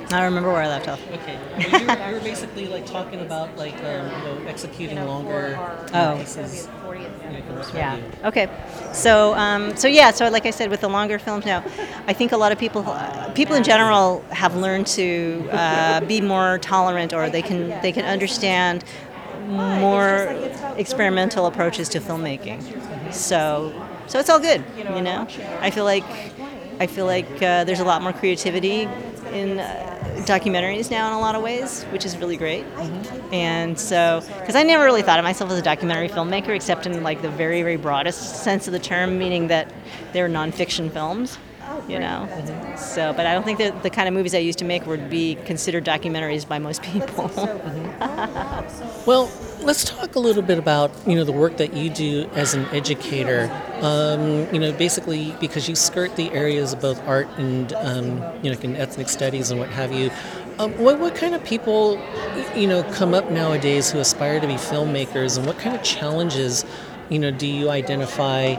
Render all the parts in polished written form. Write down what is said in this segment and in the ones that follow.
I remember where I left off. Okay, you were basically like talking about like executing longer Oh. pieces. Yeah. Okay. So like I said, with the longer films now, I think a lot of people in general have learned to be more tolerant, or they can understand more experimental approaches to filmmaking. So it's all good, you know. I feel like there's a lot more creativity in documentaries now in a lot of ways, which is really great. And so, because I never really thought of myself as a documentary filmmaker, except in like the very, very broadest sense of the term, meaning that they're nonfiction films, you know. So, but I don't think that the kind of movies I used to make would be considered documentaries by most people. Well, let's talk a little bit about the work that you do as an educator. Basically because you skirt the areas of both art and in ethnic studies and what have you. What kind of people come up nowadays who aspire to be filmmakers, and what kind of challenges do you identify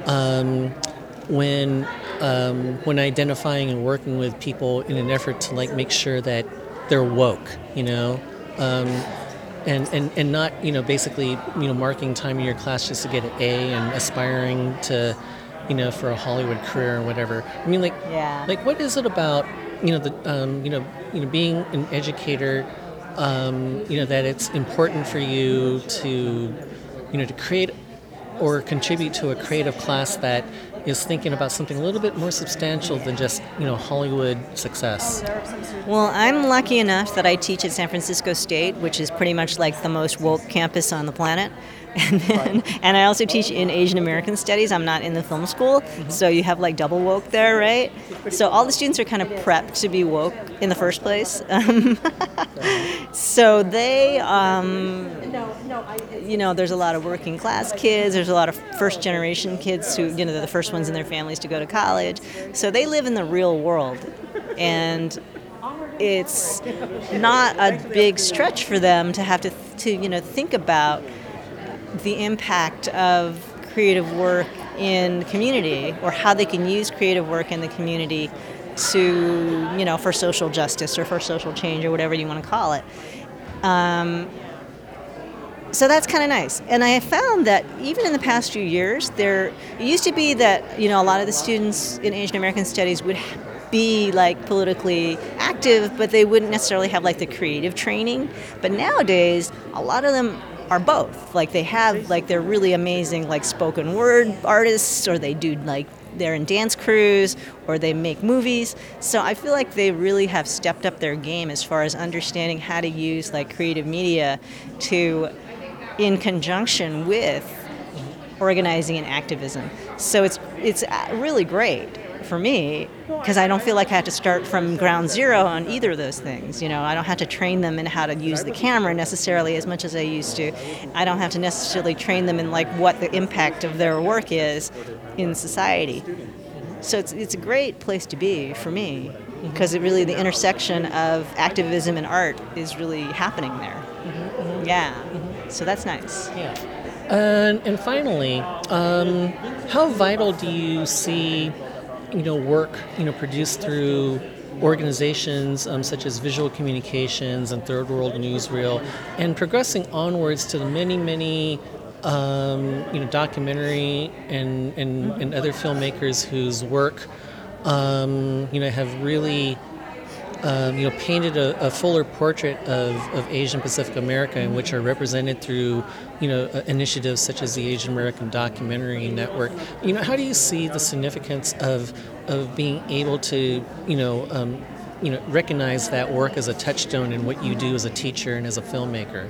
when identifying and working with people in an effort to like make sure that they're woke, um, and not basically marking time in your class just to get an A and aspiring to for a Hollywood career or whatever. I mean, Yeah. like what is it about the being an educator, that it's important for you to to create or contribute to a creative class that is thinking about something a little bit more substantial than just Hollywood success. Well, I'm lucky enough that I teach at San Francisco State, which is pretty much like the most woke campus on the planet. And I also teach in Asian American studies. I'm not in the film school, so you have like double woke there, right? So all the students are kind of prepped to be woke in the first place. So they, there's a lot of working class kids. There's a lot of first generation kids who, they're the first ones in their families to go to college. So they live in the real world, and it's not a big stretch for them to have to think about the impact of creative work in the community, or how they can use creative work in the community to, for social justice or for social change or whatever you want to call it. So that's kind of nice. And I have found that even in the past few years, it used to be that, a lot of the students in Asian American studies would be like politically active, but they wouldn't necessarily have like the creative training. But nowadays, a lot of them are both. Like they have, like they're really amazing like spoken word artists, or they do like they're in dance crews, or they make movies. So I feel like they really have stepped up their game as far as understanding how to use like creative media to, in conjunction with organizing and activism. So it's really great for me, because I don't feel like I have to start from ground zero on either of those things. I don't have to train them in how to use the camera necessarily as much as I used to. I don't have to necessarily train them in like what the impact of their work is in society. So it's a great place to be for me, because the intersection of activism and art is really happening there. Yeah. So that's nice. Yeah. And finally, how vital do you see work produced through organizations such as Visual Communications and Third World Newsreel, and progressing onwards to the many documentary and other filmmakers whose work have really painted a fuller portrait of Asian Pacific America, in which are represented through initiatives such as the Asian American Documentary Network. How do you see the significance of being able to recognize that work as a touchstone in what you do as a teacher and as a filmmaker?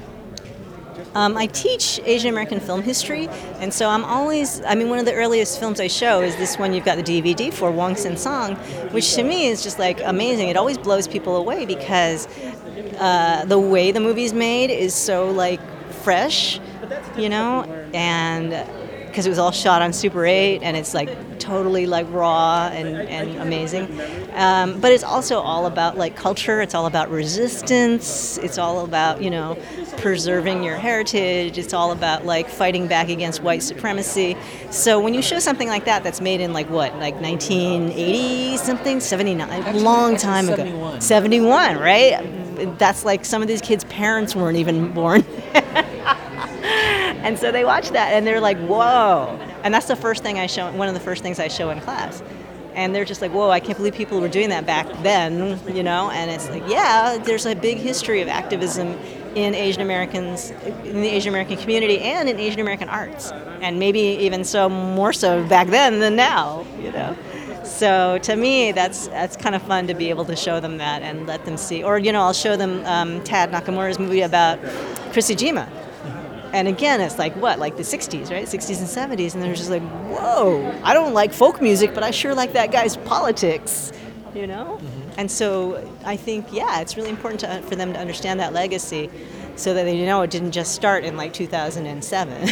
I teach Asian American film history, and so one of the earliest films I show is this one you've got the DVD for, Wong Sin Song, which to me is just like amazing. It always blows people away because the way the movie's made is so like fresh, and because it was all shot on Super 8, and it's like totally like raw and amazing. But it's also all about like culture. It's all about resistance. It's all about, you know, preserving your heritage. It's all about like fighting back against white supremacy. So when you show something like that that's made in like what, like 1980 something, 79, a long time ago. 71. 71, right? That's like some of these kids' parents weren't even born. And so they watch that and they're like, whoa. And that's the first thing I show, one of the first things I show in class. And they're just like, whoa, I can't believe people were doing that back then, you know? And it's like, yeah, there's a big history of activism in Asian Americans, in the Asian American community and in Asian American arts. And maybe even so, more so back then than now, you know? So to me, that's kind of fun to be able to show them that and let them see. Or, you know, I'll show them Tad Nakamura's movie about Chrisijima. And again, it's like what, like the 60s, right? 60s and 70s. And they're just like, whoa, I don't like folk music, but I sure like that guy's politics, you know? Mm-hmm. And so I think, yeah, it's really important for them to understand that legacy so that they know it didn't just start in like 2007.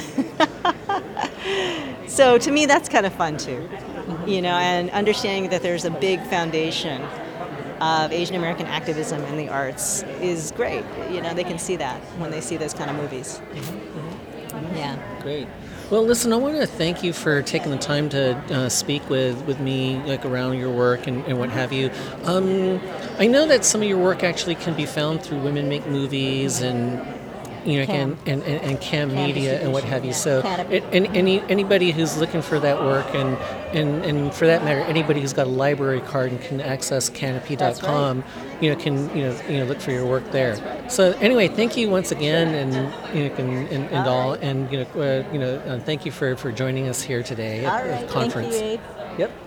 So to me, that's kind of fun too, you know, and understanding that there's a big foundation of Asian American activism in the arts is great. You know, they can see that when they see those kind of movies. Yeah. Great. Well, listen, I want to thank you for taking the time to speak with me, like around your work and what have you. I know that some of your work actually can be found through Women Make Movies and and Cam Media and what have you. So anybody who's looking for that work and for that matter, anybody who's got a library card and can access Kanopy.com, right, can look for your work there. So anyway, thank you once again, and thank you for joining us here today at the conference. Thank you, Abe. Yep.